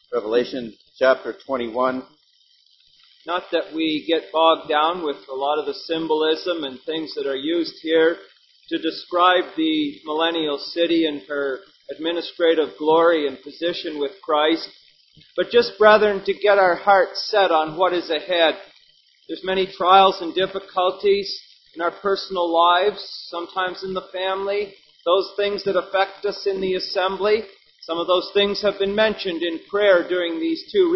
Revelation chapter 21. Not that we get bogged down with a lot of the symbolism and things that are used here to describe the millennial city and her administrative glory and position with Christ, but just, brethren, to get our hearts set on what is ahead. There's many trials and difficulties in our personal lives, sometimes in the family, those things that affect us in the assembly. Some of those things have been mentioned in prayer during these two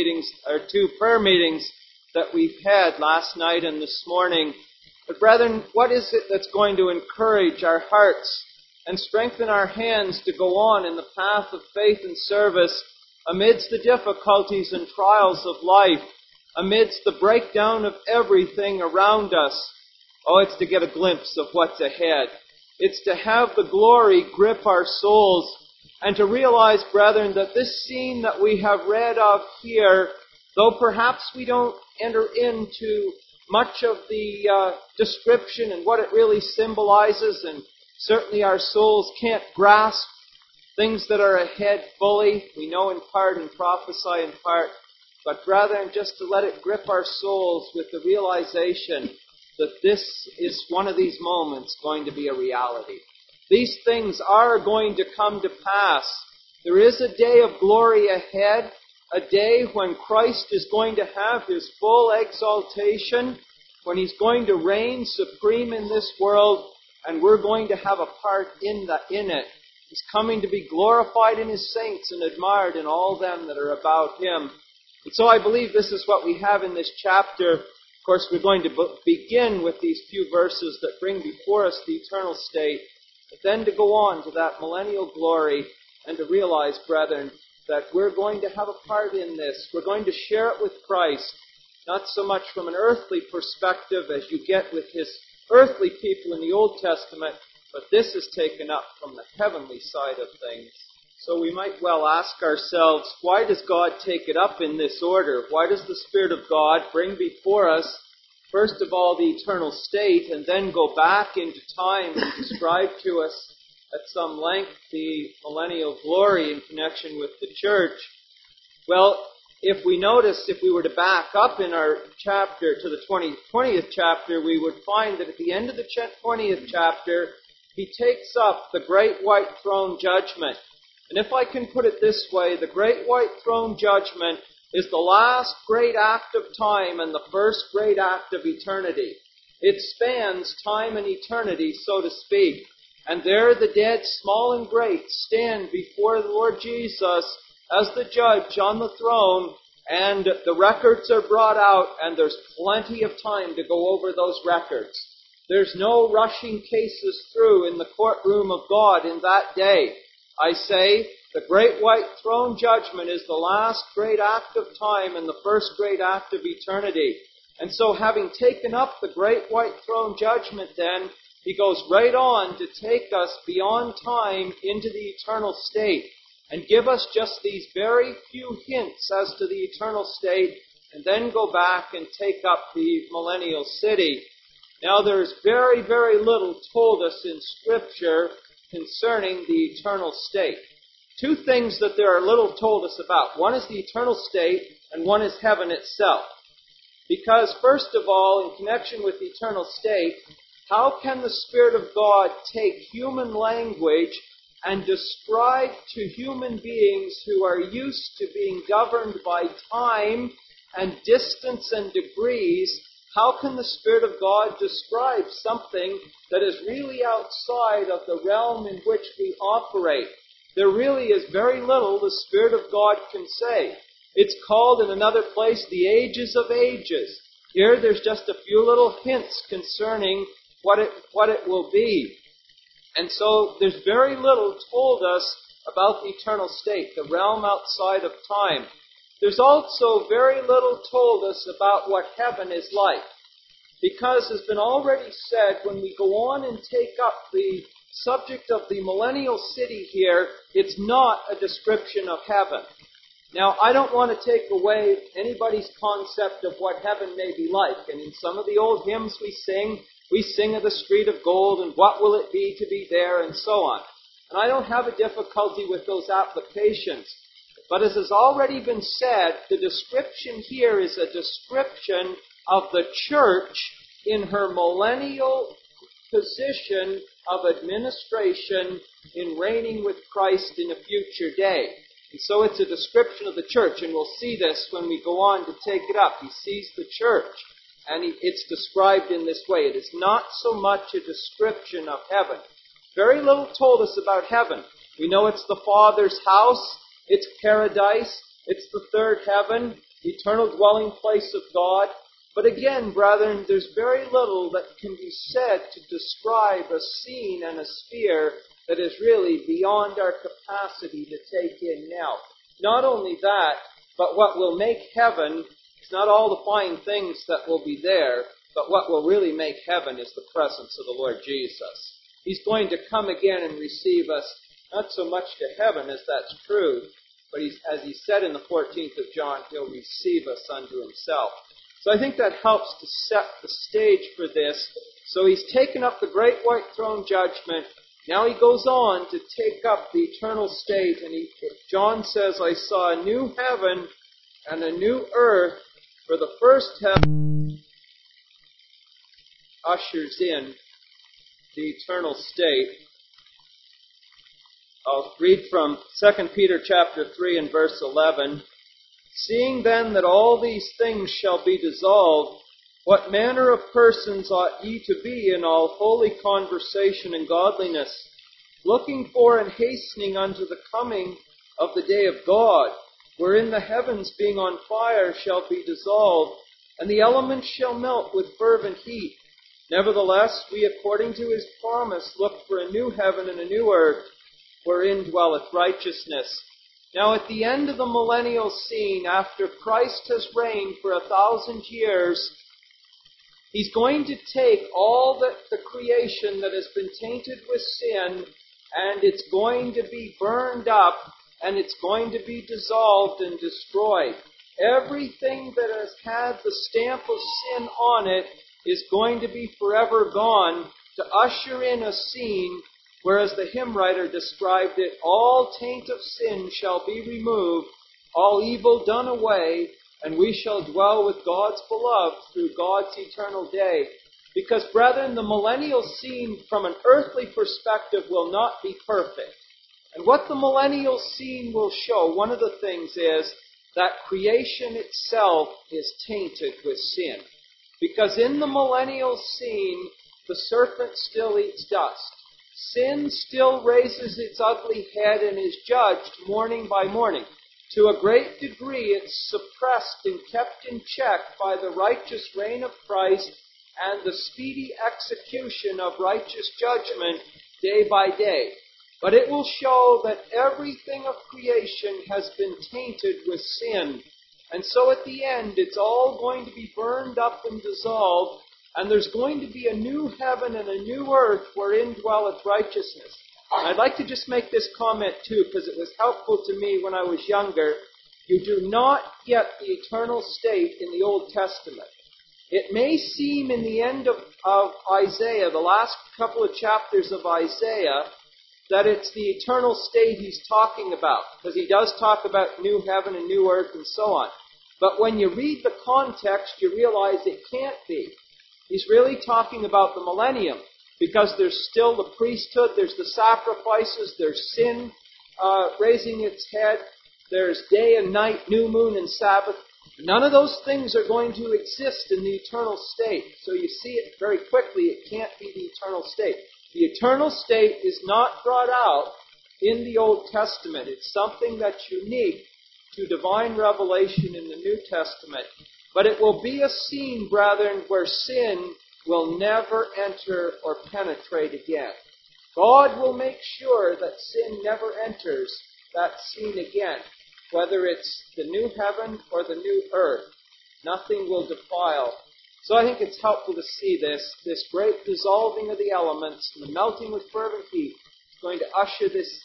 prayer meetings that we've had last night and this morning. But brethren, what is it that's going to encourage our hearts and strengthen our hands to go on in the path of faith and service amidst the difficulties and trials of life, amidst the breakdown of everything around us? Oh, it's to get a glimpse of what's ahead. It's to have the glory grip our souls and to realize, brethren, that this scene that we have read of here, though perhaps we don't enter into much of the description and what it really symbolizes, and certainly our souls can't grasp things that are ahead fully. We know in part and prophesy in part, but brethren, just to let it grip our souls with the realization that this is one of these moments going to be a reality. These things are going to come to pass. There is a day of glory ahead, a day when Christ is going to have His full exaltation, when He's going to reign supreme in this world, and we're going to have a part in it. He's coming to be glorified in His saints and admired in all them that are about Him. And so I believe this is what we have in this chapter. Of course, we're going to begin with these few verses that bring before us the eternal state, but then to go on to that millennial glory and to realize, brethren, that we're going to have a part in this. We're going to share it with Christ, not so much from an earthly perspective as you get with His earthly people in the Old Testament, but this is taken up from the heavenly side of things. So we might well ask ourselves, why does God take it up in this order? Why does the Spirit of God bring before us, first of all, the eternal state, and then go back into time and describe to us at some length the millennial glory in connection with the church? Well, if we were to back up in our chapter to the 20th chapter, we would find that at the end of the 20th chapter, he takes up the great white throne judgment. And if I can put it this way, the great white throne judgment is the last great act of time and the first great act of eternity. It spans time and eternity, so to speak. And there the dead, small and great, stand before the Lord Jesus as the judge on the throne, and the records are brought out, and there's plenty of time to go over those records. There's no rushing cases through in the courtroom of God in that day. I say, the great white throne judgment is the last great act of time and the first great act of eternity. And so having taken up the great white throne judgment then, he goes right on to take us beyond time into the eternal state and give us just these very few hints as to the eternal state, and then go back and take up the millennial city. Now there's very, very little told us in Scripture concerning the eternal state. Two things that there are little told us about. One is the eternal state, and one is heaven itself. Because, first of all, in connection with the eternal state, how can the Spirit of God take human language and describe to human beings who are used to being governed by time and distance and degrees, how can the Spirit of God describe something that is really outside of the realm in which we operate? There really is very little the Spirit of God can say. It's called in another place the ages of ages. Here there's just a few little hints concerning what it will be. And so there's very little told us about the eternal state, the realm outside of time. There's also very little told us about what heaven is like. Because, as has been already said, when we go on and take up the subject of the millennial city here, it's not a description of heaven. Now, I don't want to take away anybody's concept of what heaven may be like. And in some of the old hymns we sing of the street of gold and what will it be to be there and so on. And I don't have a difficulty with those applications. But as has already been said, the description here is a description of the church in her millennial position of administration in reigning with Christ in a future day. And so it's a description of the church, and we'll see this when we go on to take it up. He sees the church, and it's described in this way. It is not so much a description of heaven. Very little told us about heaven. We know it's the Father's house, it's paradise, it's the third heaven, the eternal dwelling place of God. But again, brethren, there's very little that can be said to describe a scene and a sphere that is really beyond our capacity to take in now. Not only that, but what will make heaven is not all the fine things that will be there, but what will really make heaven is the presence of the Lord Jesus. He's going to come again and receive us, not so much to heaven as that's true, but as he said in the 14th of John, he'll receive us unto himself. So I think that helps to set the stage for this. So he's taken up the great white throne judgment. Now he goes on to take up the eternal state. And John says, I saw a new heaven and a new earth, for the first heaven ushers in the eternal state. I'll read from 2 Peter chapter 3 and verse 11. Seeing then that all these things shall be dissolved, what manner of persons ought ye to be in all holy conversation and godliness, looking for and hastening unto the coming of the day of God, wherein the heavens being on fire shall be dissolved, and the elements shall melt with fervent heat. Nevertheless, we according to his promise look for a new heaven and a new earth, wherein dwelleth righteousness. Now at the end of the millennial scene, after Christ has reigned for 1,000 years, he's going to take all the creation that has been tainted with sin, and it's going to be burned up, and it's going to be dissolved and destroyed. Everything that has had the stamp of sin on it is going to be forever gone, to usher in a scene where, as the hymn writer described it, all taint of sin shall be removed, all evil done away, and we shall dwell with God's beloved through God's eternal day. Because, brethren, the millennial scene from an earthly perspective will not be perfect. And what the millennial scene will show, one of the things is that creation itself is tainted with sin. Because in the millennial scene, the serpent still eats dust. Sin still raises its ugly head and is judged morning by morning. To a great degree, it's suppressed and kept in check by the righteous reign of Christ and the speedy execution of righteous judgment day by day. But it will show that everything of creation has been tainted with sin. And so at the end, it's all going to be burned up and dissolved, and there's going to be a new heaven and a new earth wherein dwelleth righteousness. And I'd like to just make this comment too, because it was helpful to me when I was younger. You do not get the eternal state in the Old Testament. It may seem in the end of Isaiah, the last couple of chapters of Isaiah, that it's the eternal state he's talking about, because he does talk about new heaven and new earth and so on. But when you read the context, you realize it can't be. He's really talking about the millennium, because there's still the priesthood, there's the sacrifices, there's sin raising its head, there's day and night, new moon and Sabbath. None of those things are going to exist in the eternal state. So you see it very quickly, it can't be the eternal state. The eternal state is not brought out in the Old Testament. It's something that's unique to divine revelation in the New Testament. But it will be a scene, brethren, where sin will never enter or penetrate again. God will make sure that sin never enters that scene again, whether it's the new heaven or the new earth. Nothing will defile. So I think it's helpful to see this great dissolving of the elements and the melting with fervent heat is going to usher this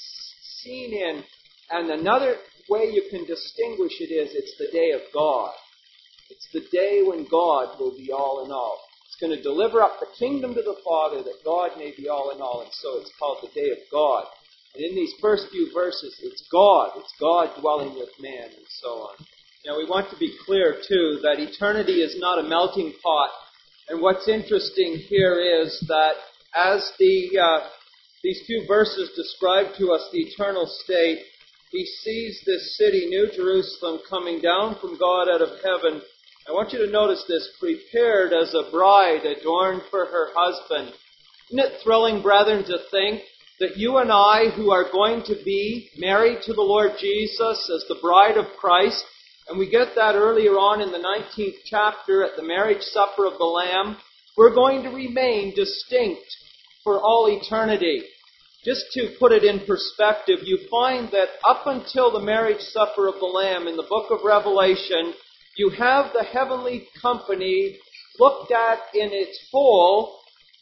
scene in. And another way you can distinguish it is it's the day of God. It's the day when God will be all in all. It's going to deliver up the kingdom to the Father that God may be all in all. And so it's called the day of God. And in these first few verses, it's God dwelling with man, and so on. Now we want to be clear, too, that eternity is not a melting pot. And what's interesting here is that as these few verses describe to us the eternal state, he sees this city, New Jerusalem, coming down from God out of heaven. I want you to notice this, prepared as a bride adorned for her husband. Isn't it thrilling, brethren, to think that you and I, who are going to be married to the Lord Jesus as the bride of Christ, and we get that earlier on in the 19th chapter at the marriage supper of the Lamb, we're going to remain distinct for all eternity. Just to put it in perspective, you find that up until the marriage supper of the Lamb in the book of Revelation, you have the heavenly company looked at in its whole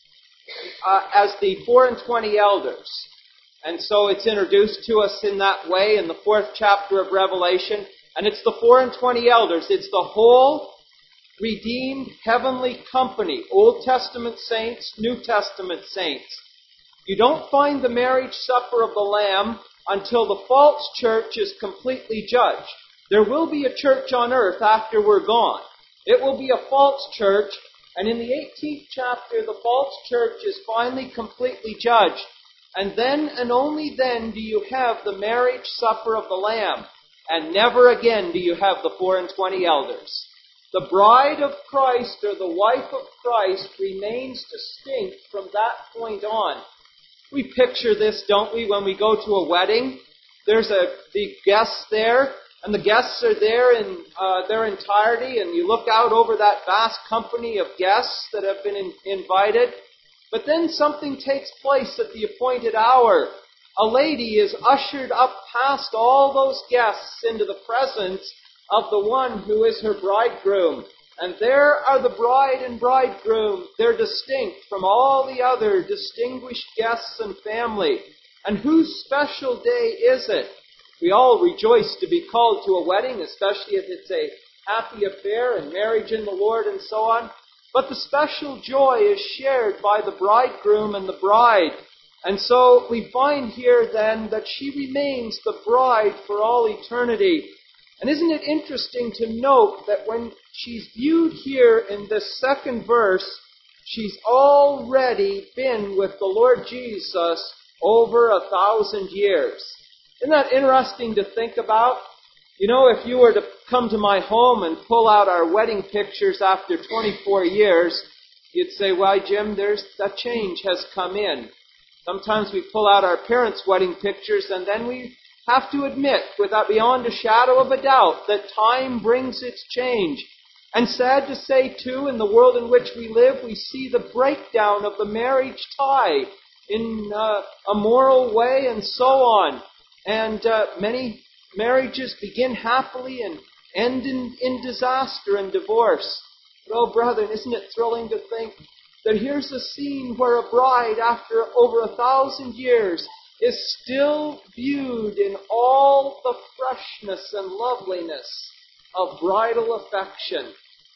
as the 24 elders. And so it's introduced to us in that way in the 4th chapter of Revelation. And it's the 24 elders. It's the whole redeemed heavenly company. Old Testament saints, New Testament saints. You don't find the marriage supper of the Lamb until the false church is completely judged. There will be a church on earth after we're gone. It will be a false church. And in the 18th chapter, the false church is finally completely judged. And then and only then do you have the marriage supper of the Lamb. And never again do you have the 24 elders. The bride of Christ, or the wife of Christ, remains distinct from that point on. We picture this, don't we, when we go to a wedding? There's the guests there, and the guests are there in their entirety, and you look out over that vast company of guests that have been invited. But then something takes place at the appointed hour. A lady is ushered up past all those guests into the presence of the one who is her bridegroom. And there are the bride and bridegroom. They're distinct from all the other distinguished guests and family. And whose special day is it? We all rejoice to be called to a wedding, especially if it's a happy affair and marriage in the Lord and so on. But the special joy is shared by the bridegroom and the bride. And so we find here then that she remains the bride for all eternity. And isn't it interesting to note that when she's viewed here in this second verse, she's already been with the Lord Jesus over 1,000 years. Isn't that interesting to think about? You know, if you were to come to my home and pull out our wedding pictures after 24 years, you'd say, why, Jim, that change has come in. Sometimes we pull out our parents' wedding pictures and then we have to admit, without beyond a shadow of a doubt, that time brings its change. And sad to say, too, in the world in which we live, we see the breakdown of the marriage tie in a moral way and so on. And many marriages begin happily and end in disaster and divorce. But, oh, brethren, isn't it thrilling to think that here's a scene where a bride, after over 1,000 years, is still viewed in all the freshness and loveliness of bridal affection.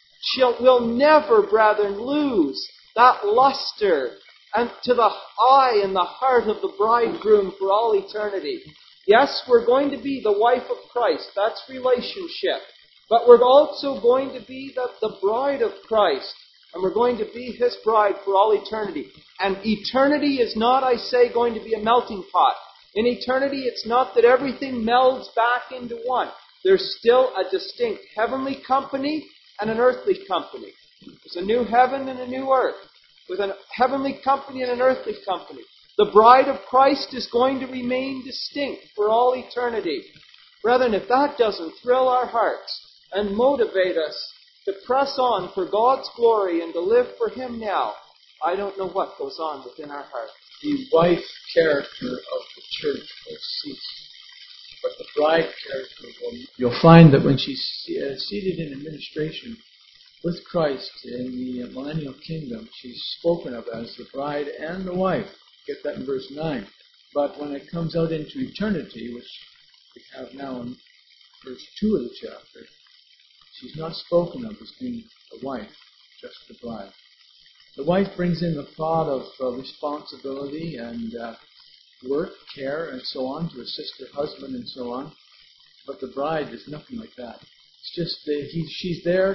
We'll never, brethren, lose that luster and to the eye and the heart of the bridegroom for all eternity. Yes, we're going to be the wife of Christ. That's relationship. But we're also going to be the bride of Christ. And we're going to be His bride for all eternity. And eternity is not, I say, going to be a melting pot. In eternity, it's not that everything melds back into one. There's still a distinct heavenly company and an earthly company. There's a new heaven and a new earth, with a heavenly company and an earthly company. The bride of Christ is going to remain distinct for all eternity. Brethren, if that doesn't thrill our hearts and motivate us to press on for God's glory and to live for Him now, I don't know what goes on within our hearts. The wife character of the church will cease, but the bride character will. You'll find that when she's seated in administration with Christ in the millennial kingdom, she's spoken of as the bride and the wife. Get that in verse 9. But when it comes out into eternity, which we have now in verse 2 of the chapter, she's not spoken of as being the wife, just the bride. The wife brings in the thought of responsibility and work, care, and so on, to assist her husband and so on. But the bride is nothing like that. It's just she's there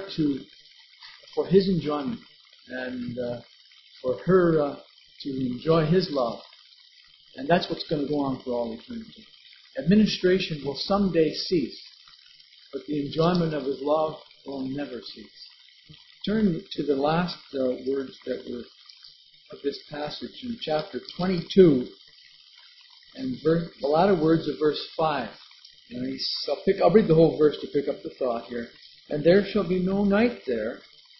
for his enjoyment and for her to enjoy his love. And that's what's going to go on for all eternity. Administration will someday cease, but the enjoyment of his love will never cease. Turn to the last words that were of this passage in chapter 22 and the latter words of verse 5. I'll read the whole verse to pick up the thought here. And there shall be no night there,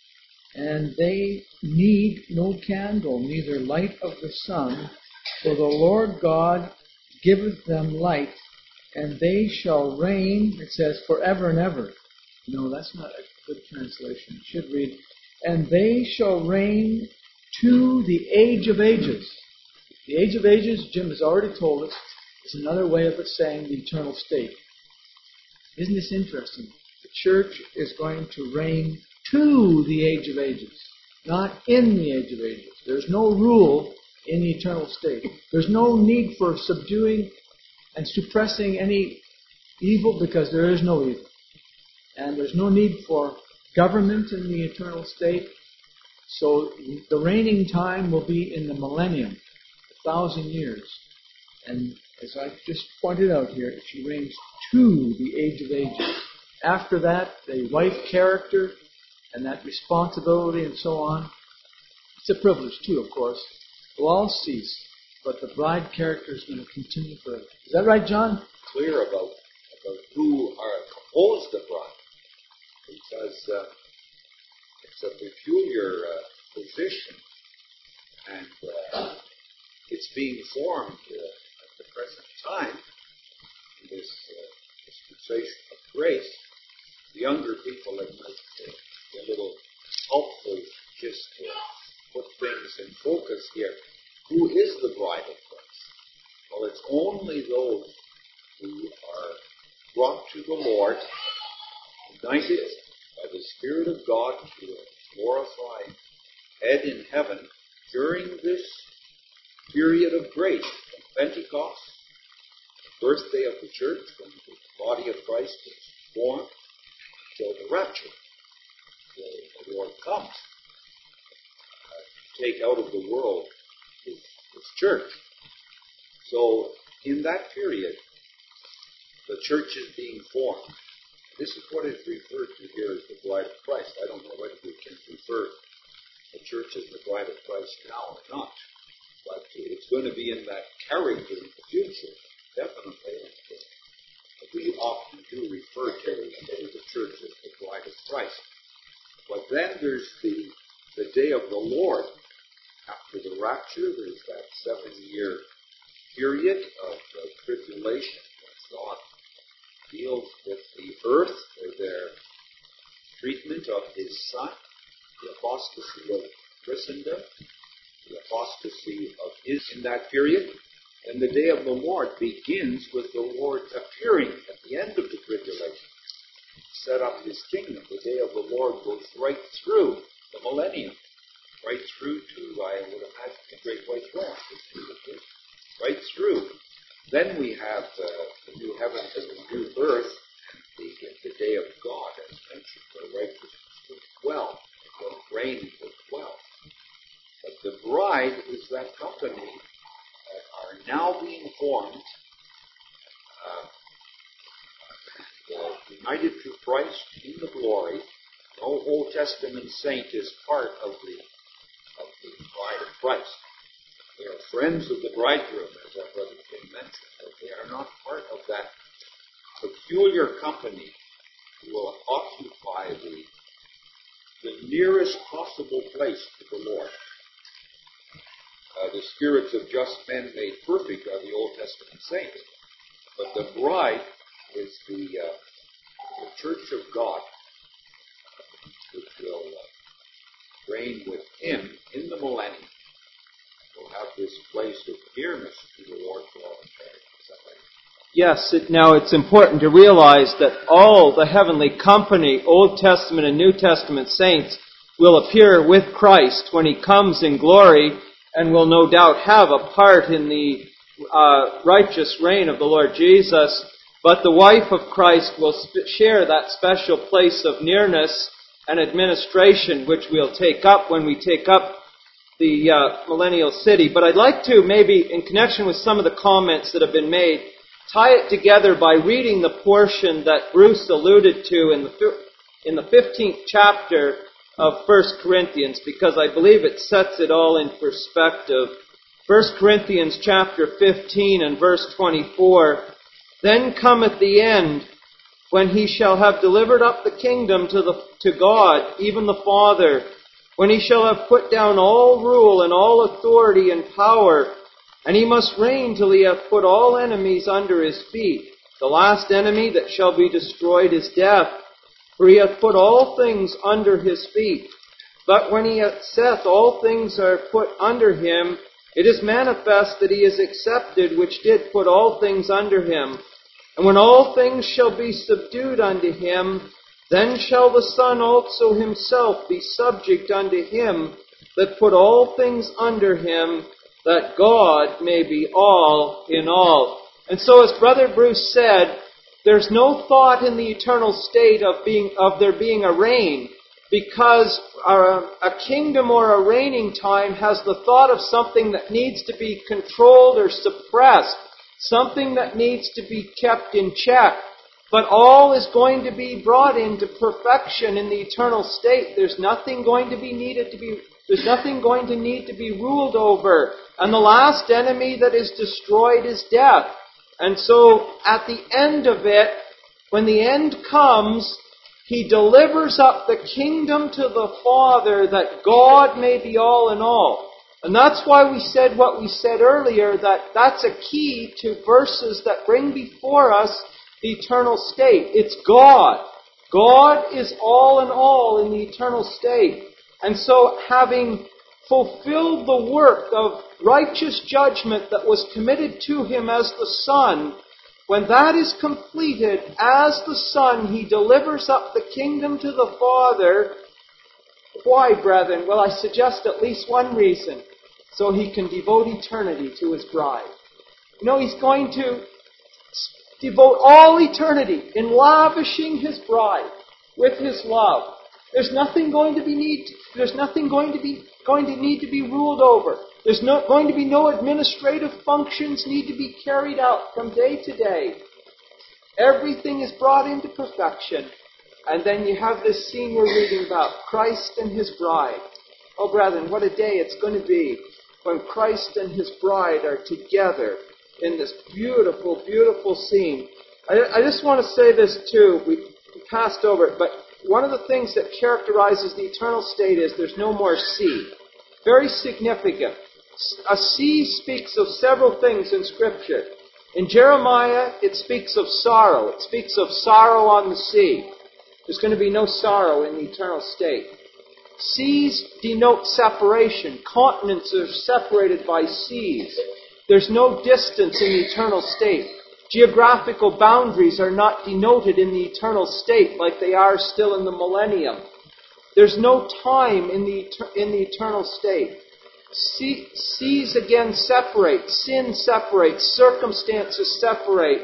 and they need no candle, neither light of the sun, for the Lord God giveth them light, and they shall reign, it says, forever and ever. No, that's not a good translation. It should read, and they shall reign to the age of ages. The age of ages, Jim has already told us, is another way of saying the eternal state. Isn't this interesting? The church is going to reign to the age of ages, not in the age of ages. There's no rule in the eternal state. There's no need for subduing and suppressing any evil because there is no evil. And there's no need for government in the eternal state. So the reigning time will be in the millennium, 1,000 years. And as I just pointed out here, she reigns to the age of ages. After that, the wife character and that responsibility and so on, it's a privilege too, of course, will all cease. But the bride character is going to continue forever. Is that right, John? Clear about who are composed of bride. Because it's a peculiar position, and it's being formed at the present time in this dispensation of grace. The younger people have made a little helpful just to put things in focus here. Who is the bride of Christ? Well, it's only those who are brought to the Lord, united by the Spirit of God to a glorified head in heaven during this period of grace, from Pentecost, the birthday of the church, when the body of Christ is formed, till the rapture, till the Lord comes to take out of the world his church. So, in that period, the church is being formed. This is what is referred to here as the bride of Christ. I don't know whether we can refer the church as the bride of Christ now or not, but it's going to be in that character in the future, definitely. We often do refer to the church as the bride of Christ. But then there's the day of the Lord. After the rapture, there's that 7-year period of tribulation when God deals with the earth for their treatment of his Son, the apostasy of Christendom, the apostasy of his in that period. And the day of the Lord begins with the Lord appearing at the end of the tribulation, set up his kingdom. The day of the Lord goes right through the millennium, right through to, I would imagine, the great white throne, right through. Then we have the new heavens and the new earth, and the day of God, as mentioned, where righteousness will dwell, will reign will dwell. But the bride is that company that are now being formed, united to Christ in the glory. No Old Testament saint is part of the bride of Christ. They are friends of the bridegroom, as our brother Tim mentioned, but they are not part of that peculiar company who will occupy the nearest possible place to the Lord. The spirits of just men made perfect are the Old Testament saints, but the bride is the church of God, which will reign with him in the millennium. We'll have this place of nearness to the Lord for all eternity. Is that right? Yes, now it's important to realize that all the heavenly company, Old Testament and New Testament saints, will appear with Christ when he comes in glory and will no doubt have a part in the righteous reign of the Lord Jesus, but the wife of Christ will share that special place of nearness and administration, which we'll take up when we take up the millennial city. But I'd like to maybe, in connection with some of the comments that have been made, tie it together by reading the portion that Bruce alluded to in the 15th chapter of 1 Corinthians, because I believe it sets it all in perspective. 1 Corinthians chapter 15 and verse 24, "Then cometh the end, when he shall have delivered up the kingdom to God, even the Father, when he shall have put down all rule and all authority and power, and he must reign till he hath put all enemies under his feet. The last enemy that shall be destroyed is death, for he hath put all things under his feet. But when he hath saith all things are put under him, it is manifest that he is accepted which did put all things under him. And when all things shall be subdued unto him, then shall the Son also himself be subject unto him that put all things under him, that God may be all in all." And so, as Brother Bruce said, there's no thought in the eternal state of there being a reign, because a kingdom or a reigning time has the thought of something that needs to be controlled or suppressed, something that needs to be kept in check. But all is going to be brought into perfection in the eternal state. There's nothing going to need to be ruled over. And the last enemy that is destroyed is death. And so, at the end of it, when the end comes, he delivers up the kingdom to the Father, that God may be all in all. And that's why we said what we said earlier, that that's a key to verses that bring before us the eternal state. It's God. God is all in all in the eternal state. And so, having fulfilled the work of righteous judgment that was committed to him as the Son, when that is completed, as the Son, he delivers up the kingdom to the Father. Why, brethren? Well, I suggest at least one reason. So he can devote eternity to his bride. You know, he's going to devote all eternity in lavishing his bride with his love. There's nothing going to need to be ruled over. There's going to be no administrative functions need to be carried out from day to day. Everything is brought into perfection. And then you have this scene we're reading about, Christ and his bride. Oh, brethren, what a day it's going to be when Christ and his bride are together in this beautiful, beautiful scene. I just want to say this too. We passed over it, but one of the things that characterizes the eternal state is there's no more sea. Very significant. A sea speaks of several things in Scripture. In Jeremiah, it speaks of sorrow. It speaks of sorrow on the sea. There's going to be no sorrow in the eternal state. Seas denote separation. Continents are separated by seas. There's no distance in the eternal state. Geographical boundaries are not denoted in the eternal state like they are still in the millennium. There's no time in the eternal sate. Seas again separate. Sin separates. Circumstances separate.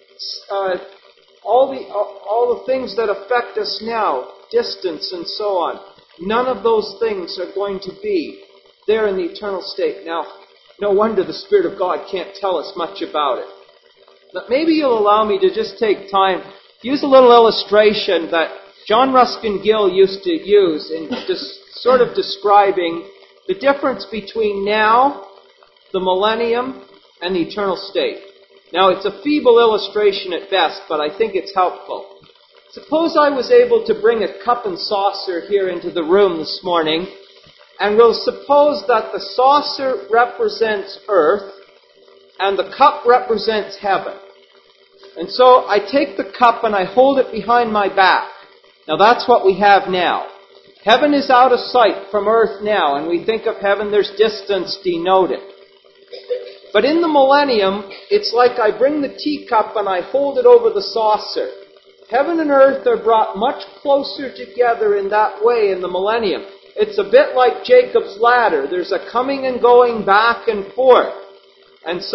All the things that affect us now, distance and so on. None of those things are going to be there in the eternal state. Now, no wonder the Spirit of God can't tell us much about it. But maybe you'll allow me to just take time, use a little illustration that John Ruskin Gill used to use in just sort of describing the difference between now, the millennium, and the eternal state. Now, it's a feeble illustration at best, but I think it's helpful. Suppose I was able to bring a cup and saucer here into the room this morning, and we'll suppose that the saucer represents earth, and the cup represents heaven. And so I take the cup and I hold it behind my back. Now that's what we have now. Heaven is out of sight from earth now, and we think of heaven, there's distance denoted. But in the millennium, it's like I bring the teacup and I hold it over the saucer. Heaven and earth are brought much closer together in that way in the millennium. It's a bit like Jacob's ladder. There's a coming and going back and forth. And so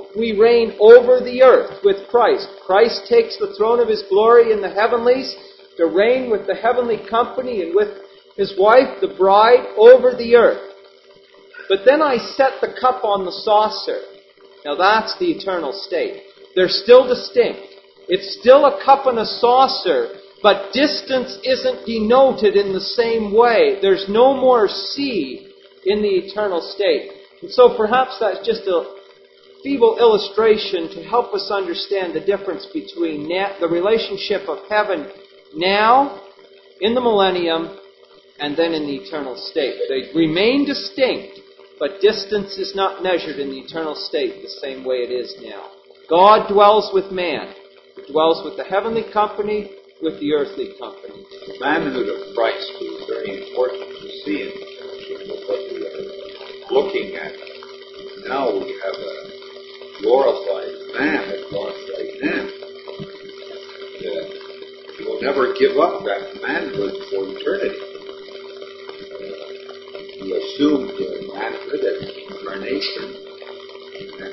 we reign over the earth with Christ. Christ takes the throne of His glory in the heavenlies to reign with the heavenly company and with His wife, the bride, over the earth. But then I set the cup on the saucer. Now that's the eternal state. They're still distinct. It's still a cup and a saucer, but distance isn't denoted in the same way. There's no more sea in the eternal state. And so perhaps that's just a feeble illustration to help us understand the difference between the relationship of heaven now, in the millennium, and then in the eternal state. They remain distinct, but distance is not measured in the eternal state the same way it is now. God dwells with man. He dwells with the heavenly company, with the earthly company. The manhood of Christ is very important to see in terms of what we are looking at. Now we have a glorified man at God's right hand. He will never give up that manhood for eternity. He assumed manhood at incarnation, and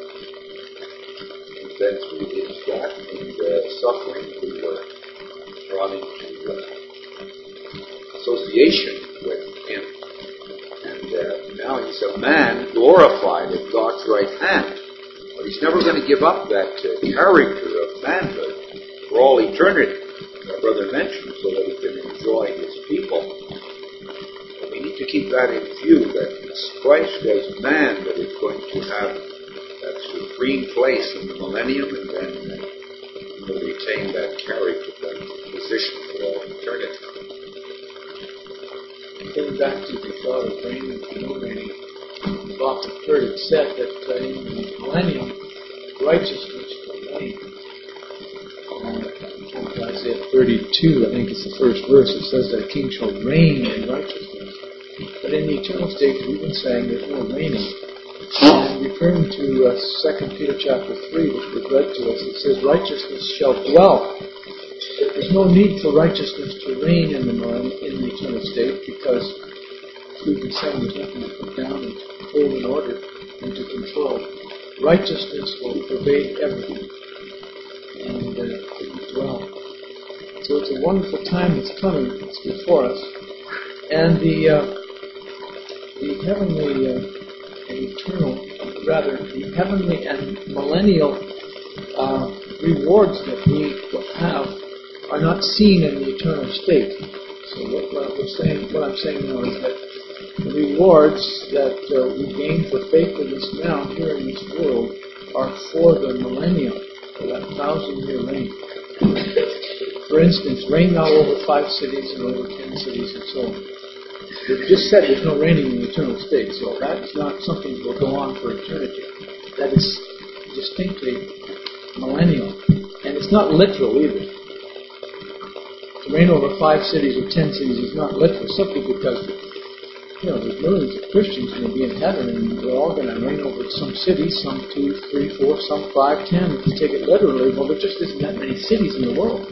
then through His death and suffering, we were brought into association with Him. And now He's a man glorified at God's right hand. But He's never going to give up that character of manhood for all eternity, as our brother mentioned, so that He can enjoy His people. And we need to keep that in view, that it's Christ as man that is going to have that supreme place in the millennium, and then will retain that character, that position for all eternity. Getting back to the thought of reigning and no reigning, we've often heard it said that in the millennium, righteousness will reign. Isaiah 32, I think it's the first verse, it says that a king shall reign in righteousness. But in the eternal state, we've been saying there's no reigning. And referring to 2 Peter chapter 3, which was read to us, it says, righteousness shall dwell. There's no need for righteousness to reign in the eternal state, because, as we've been saying, there's nothing to put down and to hold in order and to control. Righteousness will pervade everything, and it will dwell. So it's a wonderful time that's coming. It's before us. And the heavenly the heavenly and millennial rewards that we will have are not seen in the eternal state. So what I'm saying now is that the rewards that we gain for faithfulness now here in this world are for the millennium, for that 1,000-year reign. For instance, reign now over 5 cities and over 10 cities and so on. We've just said there's no reigning in the eternal state, so that's not something that will go on for eternity. That is distinctly millennial. And it's not literal either. To reign over 5 cities or 10 cities is not literal, simply because there's millions of Christians going to be in heaven, and they're all going to reign over some cities, some 2, 3, 4, some 5, 10. If you take it literally, well, there just isn't that many cities in the world.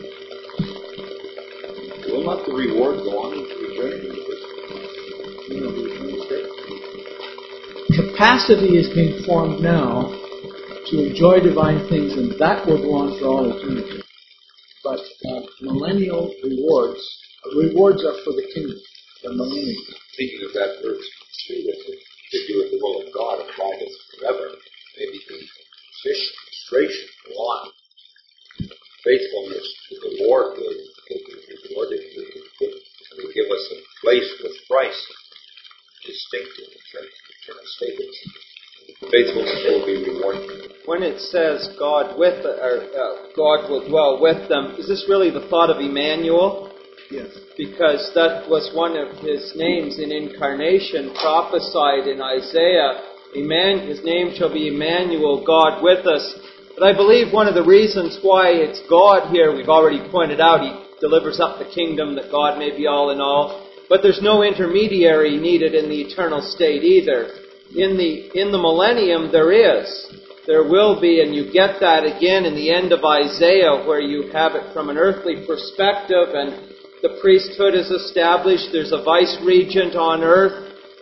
Will not the reward go on into eternity? Capacity is being formed now to enjoy divine things, and that will go on for all eternity. But millennial rewards are for the kingdom, the millennium. Thinking of that verse, too, that if you with the will of God abideth forever, maybe the administration go on. Faithfulness to the Lord will be rewarded. It will give us a place with Christ, distinct in the eternal state. Faithfulness will be rewarded. When it says God will dwell with them, is this really the thought of Emmanuel? Yes. Because that was one of His names in incarnation, prophesied in Isaiah. His name shall be Emmanuel, God with us. But I believe one of the reasons why it's God here, we've already pointed out, He delivers up the kingdom that God may be all in all. But there's no intermediary needed in the eternal state either. In the millennium there is. There will be, and you get that again in the end of Isaiah, where you have it from an earthly perspective, and the priesthood is established. There's a vice-regent on earth,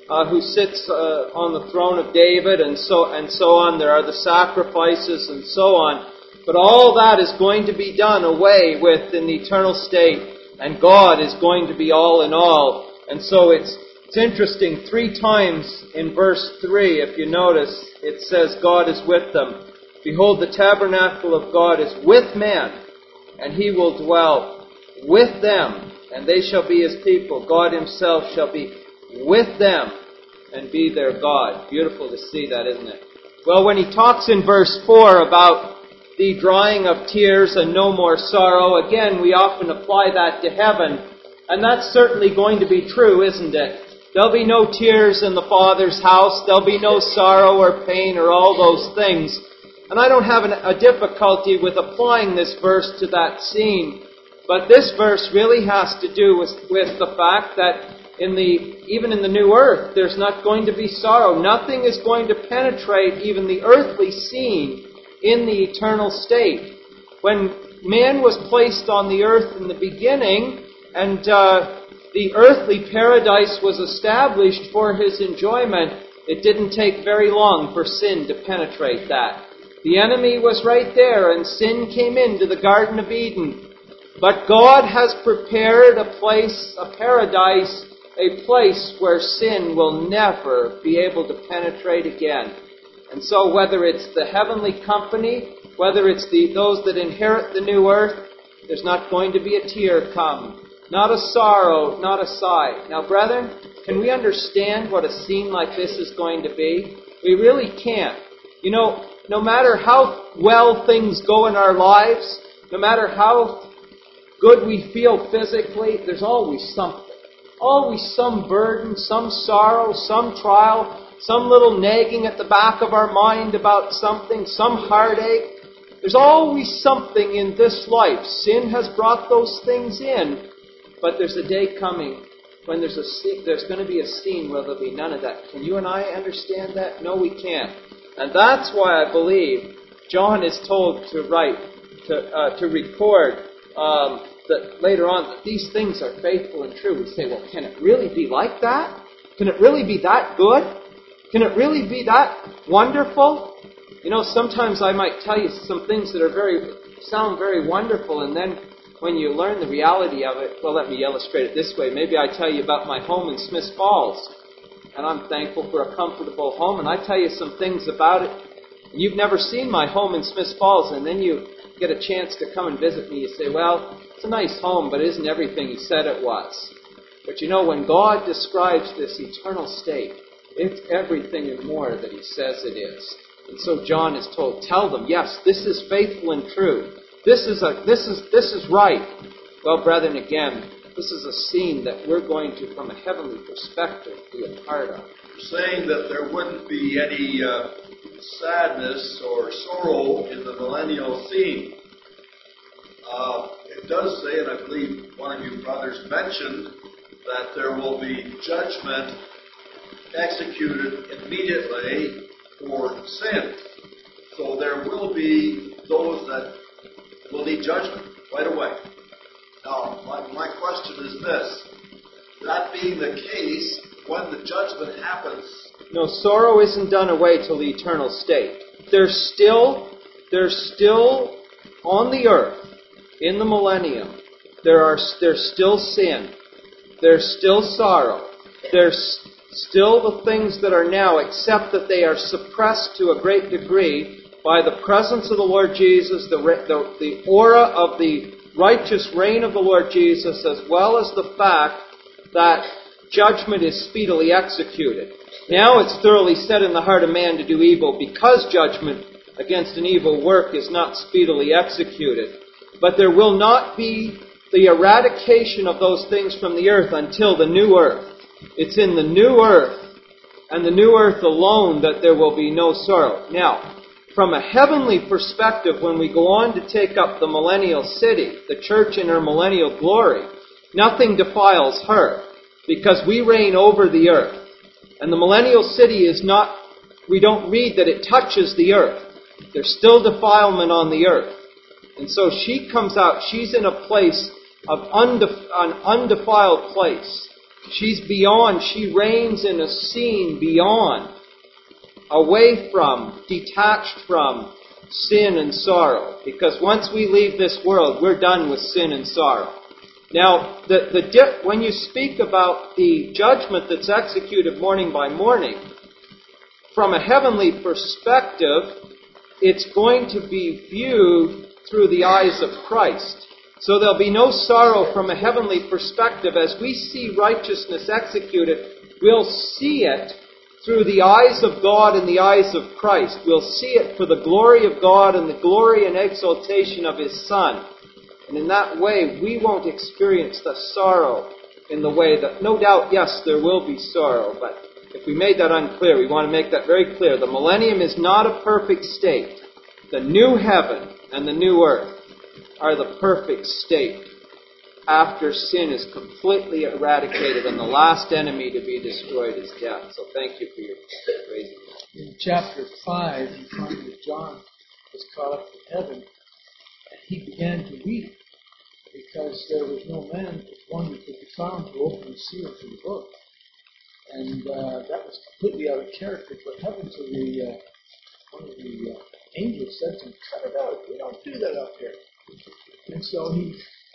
who sits on the throne of David, and so on. There are the sacrifices and so on. But all that is going to be done away with in the eternal state, and God is going to be all in all. And so it's interesting, 3 times in verse 3, if you notice, it says God is with them. Behold, the tabernacle of God is with men, and He will dwell with them, and they shall be His people. God Himself shall be with them and be their God. Beautiful to see that, isn't it? Well, when He talks in verse 4 about the drying of tears and no more sorrow, again, we often apply that to heaven, and that's certainly going to be true, isn't it? There'll be no tears in the Father's house. There'll be no sorrow or pain or all those things. And I don't have a difficulty with applying this verse to that scene. But this verse really has to do with the fact that even in the new earth, there's not going to be sorrow. Nothing is going to penetrate even the earthly scene in the eternal state. When man was placed on the earth in the beginning, and the earthly paradise was established for his enjoyment, it didn't take very long for sin to penetrate that. The enemy was right there, and sin came into the Garden of Eden. But God has prepared a place, a paradise, a place where sin will never be able to penetrate again. And so whether it's the heavenly company, whether it's those that inherit the new earth, there's not going to be a tear come. Not a sorrow, not a sigh. Now, brethren, can we understand what a scene like this is going to be? We really can't. You know, no matter how well things go in our lives, no matter how good we feel physically, there's always something. Always some burden, some sorrow, some trial, some little nagging at the back of our mind about something, some heartache. There's always something in this life. Sin has brought those things in. But there's a day coming when there's going to be a scene where there'll be none of that. Can you and I understand that? No, we can't. And that's why I believe John is told to write, to record that later on that these things are faithful and true. We say, well, can it really be like that? Can it really be that good? Can it really be that wonderful? You know, sometimes I might tell you some things that sound very wonderful, and then when you learn the reality of it, well, let me illustrate it this way. Maybe I tell you about my home in Smiths Falls, and I'm thankful for a comfortable home, and I tell you some things about it, and you've never seen my home in Smiths Falls, and then you get a chance to come and visit me. You say, well, it's a nice home, but it isn't everything He said it was. But you know, when God describes this eternal state, it's everything and more that He says it is. And so John is told, tell them, yes, this is faithful and true. This is right. Well, brethren, again, this is a scene that we're going to, from a heavenly perspective, be a part of. You're saying that there wouldn't be any sadness or sorrow in the millennial scene. It does say, and I believe one of you brothers mentioned, that there will be judgment executed immediately for sin. So there will be those that will need judgment right away. Now, my question is this. That being the case, when the judgment happens... No, sorrow isn't done away till the eternal state. There's still on the earth, in the millennium, there's still sin. There's still sorrow. There's still the things that are now, except that they are suppressed to a great degree by the presence of the Lord Jesus, the aura of the righteous reign of the Lord Jesus, as well as the fact that judgment is speedily executed. Now it's thoroughly set in the heart of man to do evil because judgment against an evil work is not speedily executed. But there will not be the eradication of those things from the earth until the new earth. It's in the new earth, and the new earth alone, that there will be no sorrow. Now, from a heavenly perspective, when we go on to take up the millennial city, the church in her millennial glory, nothing defiles her, because we reign over the earth. And the millennial city is not, we don't read that it touches the earth. There's still defilement on the earth. And so she comes out, she's in a place of an undefiled place, She's beyond. She reigns in a scene beyond, away from, detached from sin and sorrow. Because once we leave this world, we're done with sin and sorrow. Now, when you speak about the judgment that's executed morning by morning, from a heavenly perspective, it's going to be viewed through the eyes of Christ. So there'll be no sorrow from a heavenly perspective. As we see righteousness executed, we'll see it through the eyes of God and the eyes of Christ. We'll see it for the glory of God and the glory and exaltation of His Son. And in that way, we won't experience the sorrow in the way that, no doubt, yes, there will be sorrow, but if we made that unclear, we want to make that very clear. The millennium is not a perfect state. The new heaven and the new earth are the perfect state after sin is completely eradicated and the last enemy to be destroyed is death. So thank you for your raising that. In chapter 5, you find that John was caught up to heaven, and he began to weep because there was no man but one that could be found to open the seal to the book. And that was completely out of character for heaven. So one of the angels said to him, "Cut it out. We don't do that up here." And so he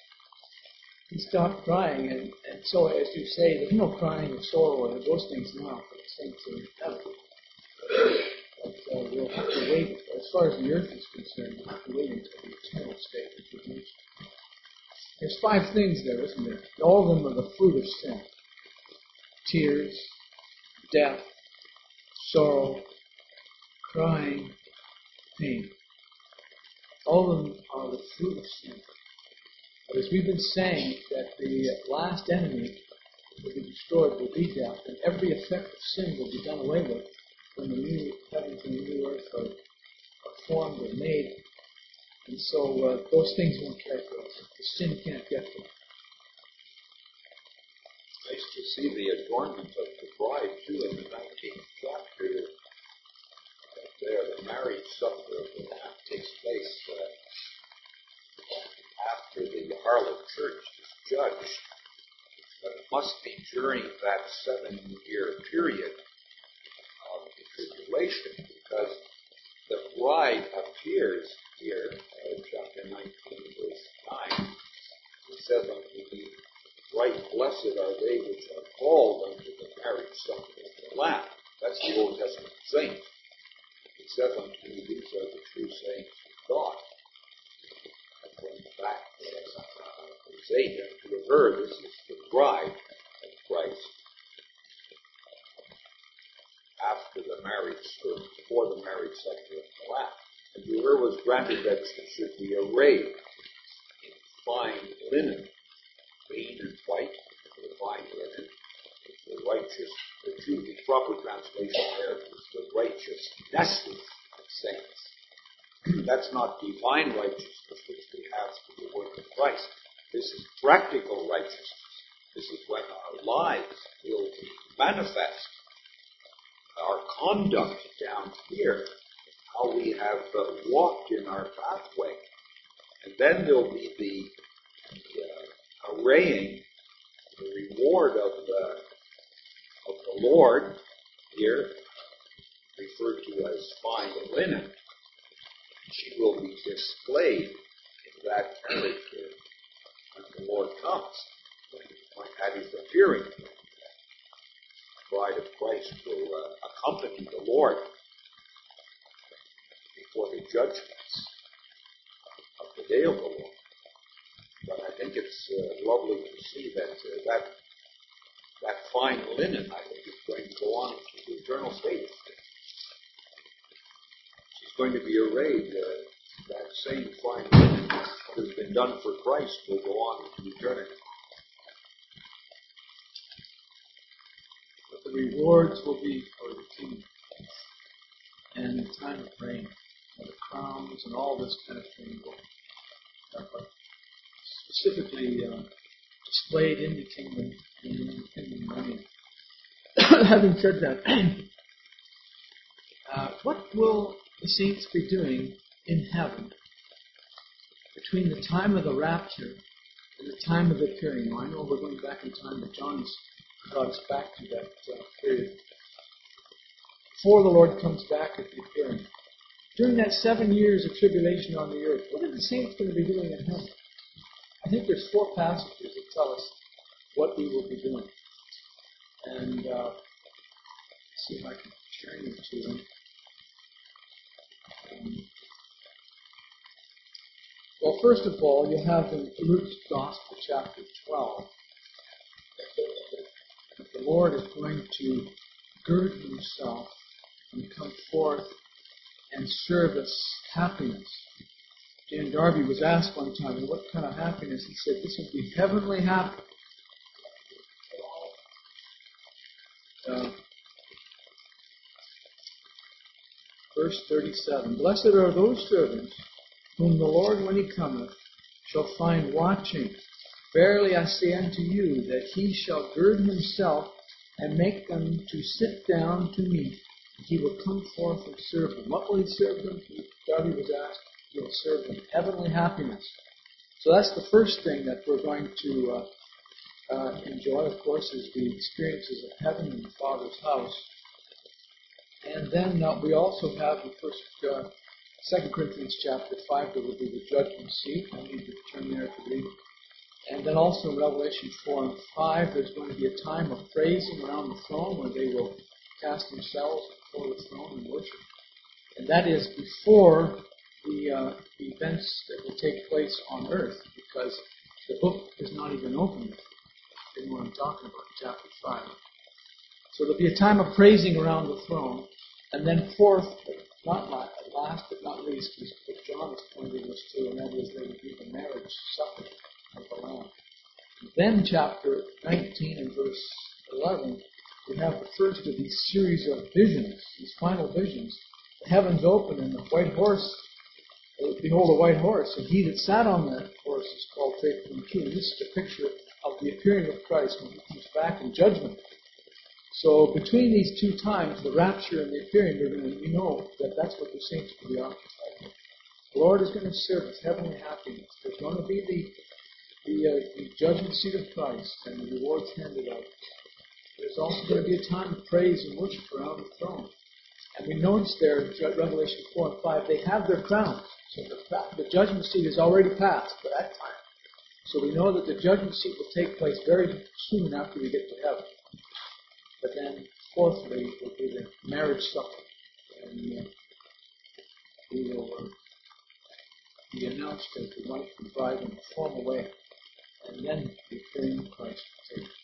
stopped crying. And so, as you say, there's no crying or sorrow or those things now for the saints in heaven. But we'll have to wait. As far as the earth is concerned, we'll have to wait until the eternal state of tribulation. There's 5 things there, isn't there? All of them are the fruit of sin. Tears, death, sorrow, crying, pain. All of them are the fruit of sin. But as we've been saying, that the last enemy will be destroyed, will be death, and every effect of sin will be done away with when the new heavens and the new earth are formed or made. And so those things won't care for us. The sin can't get to us. Nice to see the adornment of the bride, too, in the 19th chapter. There, the marriage supper that takes place after the harlot church is judged. But it must be during that 7-year period of the tribulation, because the bride appears here, chapter 19, verse 9. It says unto me, "Right blessed are they which are called unto the marriage supper of the Lamb." That's the Old Testament saints. It says unto me, "These are the true saints of God." And going back to Isaiah, to her, this is the bride of Christ. After the marriage, or before the marriage supper of the Lamb. And to her was granted that she should be arrayed in fine linen, clean and white, the fine linen, the righteous, the proper translation there is the righteousness of saints. That's not divine righteousness which we have through the work of Christ. This is practical righteousness. This is when our lives will be manifest. Our conduct down here, how we have walked in our pathway. And then there'll be the arraying, the reward of the Lord, here referred to as fine linen. She will be displayed in that marriage when the Lord comes, at His appearing. The bride of Christ will accompany the Lord before the judgments of the day of the Lord. But I think it's lovely to see that fine linen, I think, is going to go on to the eternal state. She's going to be arrayed, that same fine linen that has been done for Christ will go on to eternity. But the rewards will be for the kingdom and the time of reign, and the crowns and all this kind of thing will specifically displayed in the kingdom and in the millennium. Having said that, what will the saints be doing in heaven between the time of the rapture and the time of the appearing? Now, I know we're going back in time, but John's brought us back to that period. Before the Lord comes back at the appearing. During that 7 years of tribulation on the earth, what are the saints going to be doing in heaven? I think there's 4 passages that tell us what we will be doing. And let's see if I can turn you to them. Well, first of all, you have in Luke's Gospel, chapter 12, that the Lord is going to gird himself and come forth and serve us happiness. Dan Darby was asked one time, what kind of happiness? He said, this will be heavenly happiness. Verse 37, Blessed are those servants whom the Lord, when he cometh, shall find watching. Verily I say unto you, that he shall gird himself and make them to sit down to meat. He will come forth and serve them. What will he serve them? Darby was asked. He will serve them heavenly happiness. So that's the first thing that we're going to enjoy, of course, is the experiences of heaven in the Father's house. And then we also have the 2 Corinthians chapter 5, that will be the judgment seat. I need to turn there to read. And then also in Revelation 4 and 5, there's going to be a time of praising around the throne where they will cast themselves before the throne and worship. And that is before the events that will take place on earth, because the book is not even open yet. You know what I'm talking about, chapter 5. So there'll be a time of praising around the throne. And then fourth, not last but not least, is what John is pointing us to, and that is there will be the marriage supper of the Lamb. And then chapter 19 and verse 11, we have the first of these series of visions, these final visions. The heavens open and the white horse, behold a white horse, and he that sat on that horse is called Faithful and True. And this is a picture of the appearing of Christ when he comes back in judgment. So between these two times, the rapture and the appearing, we know that that's what the saints will be occupied with. The Lord is going to serve us heavenly happiness. There's going to be the judgment seat of Christ and the rewards handed out. There's also going to be a time of praise and worship around the throne. And we notice there in Revelation 4 and 5, they have their crowns. So the judgment seat is already passed for that time. So we know that the judgment seat will take place very soon after we get to heaven. But then, fourthly, will be the marriage supper. And we will be announced as the wife and bride in a formal way. And then the appearing of Christ will take.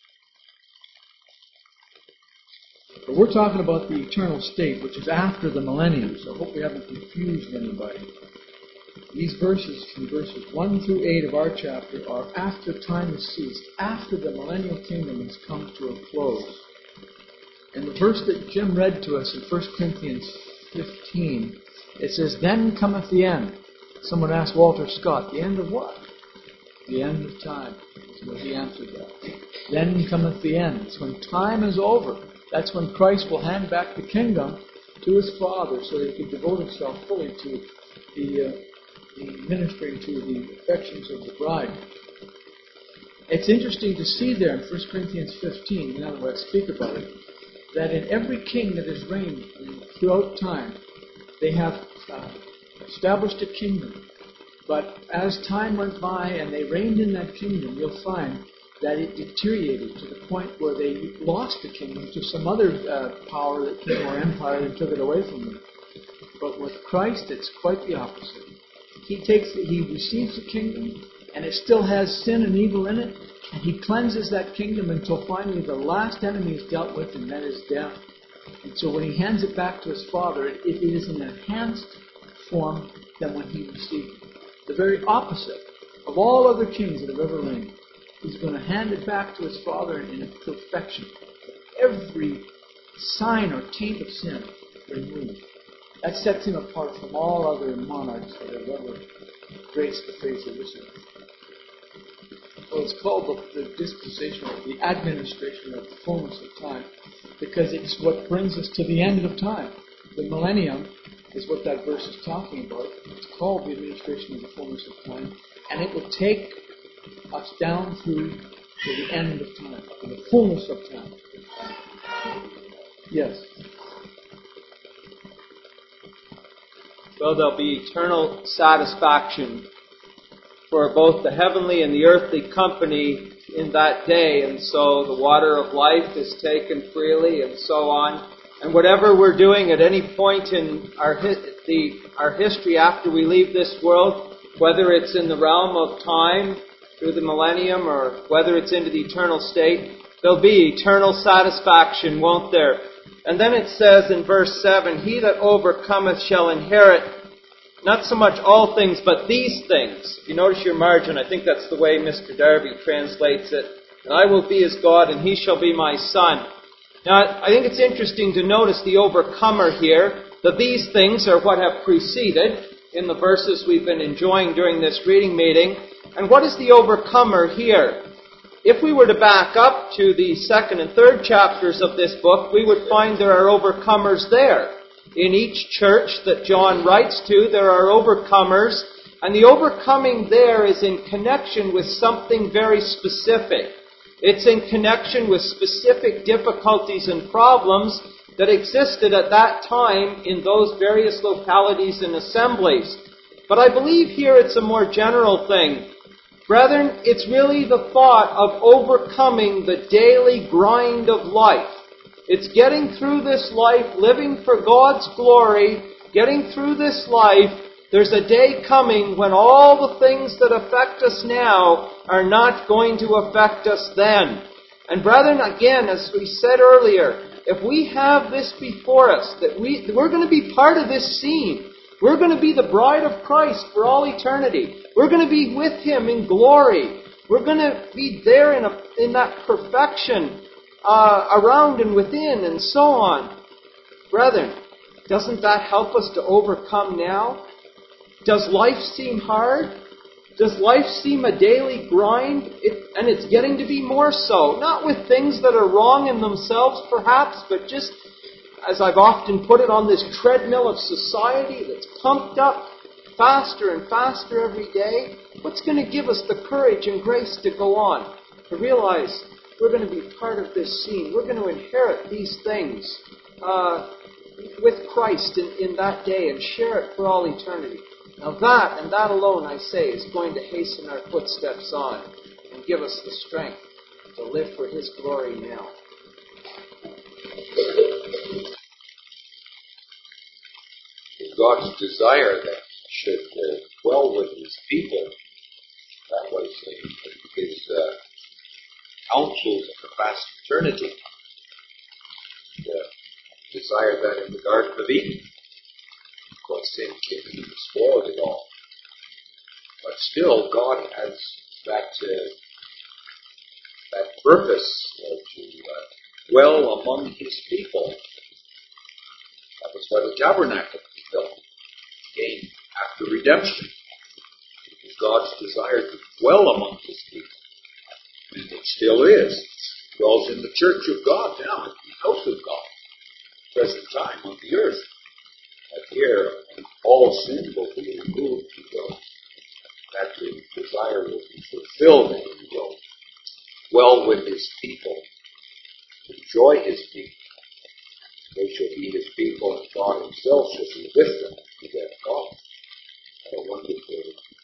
But we're talking about the eternal state, which is after the millennium. So I hope we haven't confused anybody. These verses, from verses 1 through 8 of our chapter, are after time has ceased, after the millennial kingdom has come to a close. And the verse that Jim read to us in 1 Corinthians 15, it says, Then cometh the end. Someone asked Walter Scott, the end of what? The end of time. Is what he answered that. Then cometh the end. It's when time is over. That's when Christ will hand back the kingdom to his Father so that he can devote himself fully to the ministering to the affections of the bride. It's interesting to see there in 1 Corinthians 15, now that I speak about it, that in every king that has reigned throughout time, they have established a kingdom. But as time went by and they reigned in that kingdom, you'll find that it deteriorated to the point where they lost the kingdom to some other power that came, or empire, that took it away from them. But with Christ, it's quite the opposite. He receives the kingdom, and it still has sin and evil in it, and he cleanses that kingdom until finally the last enemy is dealt with, and that is death. And so when he hands it back to his Father, it is in an enhanced form than when he received it. The very opposite of all other kings that have ever reigned. He's going to hand it back to his Father in perfection. Every sign or taint of sin removed. That sets him apart from all other monarchs that have ever graced the face of this earth. Well, it's called the dispensation, or the administration of the fullness of time, because it's what brings us to the end of time. The millennium is what that verse is talking about. It's called the administration of the fullness of time, and it will take us down through to the end of time, to the fullness of time. Yes. Well, there'll be eternal satisfaction for both the heavenly and the earthly company in that day, and so the water of life is taken freely and so on. And whatever we're doing at any point in our history after we leave this world, whether it's in the realm of time through the millennium or whether it's into the eternal state, there'll be eternal satisfaction, won't there? And then it says in verse 7, "He that overcometh shall inherit not so much all things, but these things." If you notice your margin, I think that's the way Mr. Darby translates it. "And I will be his God, and he shall be my son." Now, I think it's interesting to notice the overcomer here. That these things are what have preceded in the verses we've been enjoying during this reading meeting. And what is the overcomer here? If we were to back up to the second and third chapters of this book, we would find there are overcomers there. In each church that John writes to, there are overcomers, and the overcoming there is in connection with something very specific. It's in connection with specific difficulties and problems that existed at that time in those various localities and assemblies. But I believe here it's a more general thing. Brethren, it's really the thought of overcoming the daily grind of life. It's getting through this life, living for God's glory, getting through this life. There's a day coming when all the things that affect us now are not going to affect us then. And brethren, again, as we said earlier, if we have this before us, that we're going to be part of this scene. We're going to be the bride of Christ for all eternity. We're going to be with Him in glory. We're going to be there in that perfection around and within and so on. Brethren, doesn't that help us to overcome now? Does life seem hard? Does life seem a daily grind? And it's getting to be more so. Not with things that are wrong in themselves, perhaps, but just, as I've often put it, on this treadmill of society that's pumped up faster and faster every day. What's going to give us the courage and grace to go on? To realize we're going to be part of this scene. We're going to inherit these things with Christ in that day and share it for all eternity. Now that, and that alone, I say, is going to hasten our footsteps on and give us the strength to live for His glory now. God's desire that He should dwell with His people. That was His counsels of the past eternity. Desired that in the Garden of Eden. Of course, sin came in and spoiled it all. But still, God has that purpose to dwell among His people. That was why the tabernacle was built. Again, after redemption. It was God's desire to dwell among His people. And it still is. It dwells in the church of God now, in the house of God. Present time on the earth. But here, all sin will be removed. That desire will be fulfilled, and He will dwell with His people, enjoy His people. They shall be His people, and God Himself shall be with them to their God. What a wonderful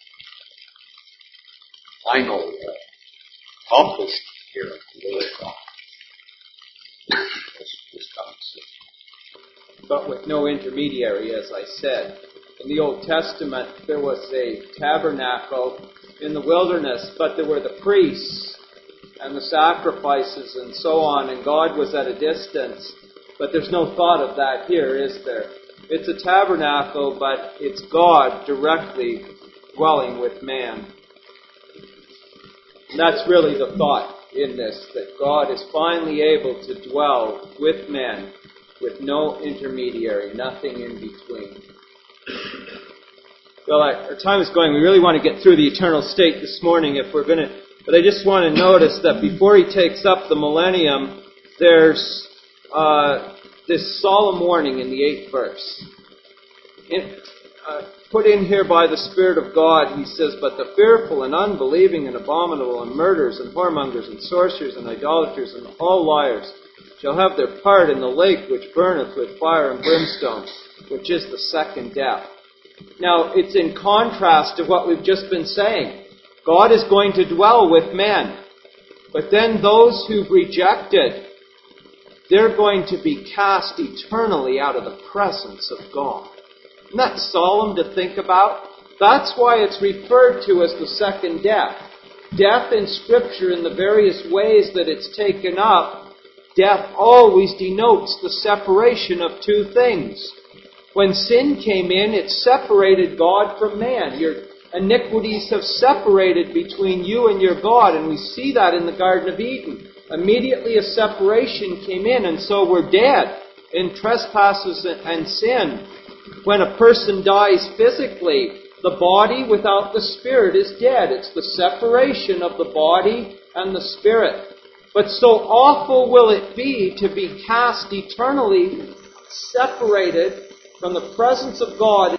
final accomplishment here of the will of God. This comes soon. But with no intermediary, as I said. In the Old Testament, there was a tabernacle in the wilderness, but there were the priests and the sacrifices and so on, and God was at a distance. But there's no thought of that here, is there? It's a tabernacle, but it's God directly dwelling with man. And that's really the thought in this, that God is finally able to dwell with men with no intermediary, nothing in between. Well, our time is going. We really want to get through the eternal state this morning if we're going to. But I just want to notice that before he takes up the millennium, there's this solemn warning in the 8th verse. put in here by the Spirit of God. He says, "But the fearful and unbelieving and abominable and murderers and whoremongers and sorcerers and idolaters and all liars shall have their part in the lake which burneth with fire and brimstone, which is the second death." Now, it's in contrast to what we've just been saying. God is going to dwell with men. But then those who've rejected, they're going to be cast eternally out of the presence of God. Isn't that solemn to think about? That's why it's referred to as the second death. Death in Scripture, in the various ways that it's taken up, death always denotes the separation of two things. When sin came in, it separated God from man. Your iniquities have separated between you and your God, and we see that in the Garden of Eden. Immediately a separation came in, and so we're dead in trespasses and sin. When a person dies physically, the body without the spirit is dead. It's the separation of the body and the spirit. But so awful will it be to be cast eternally separated from the presence of God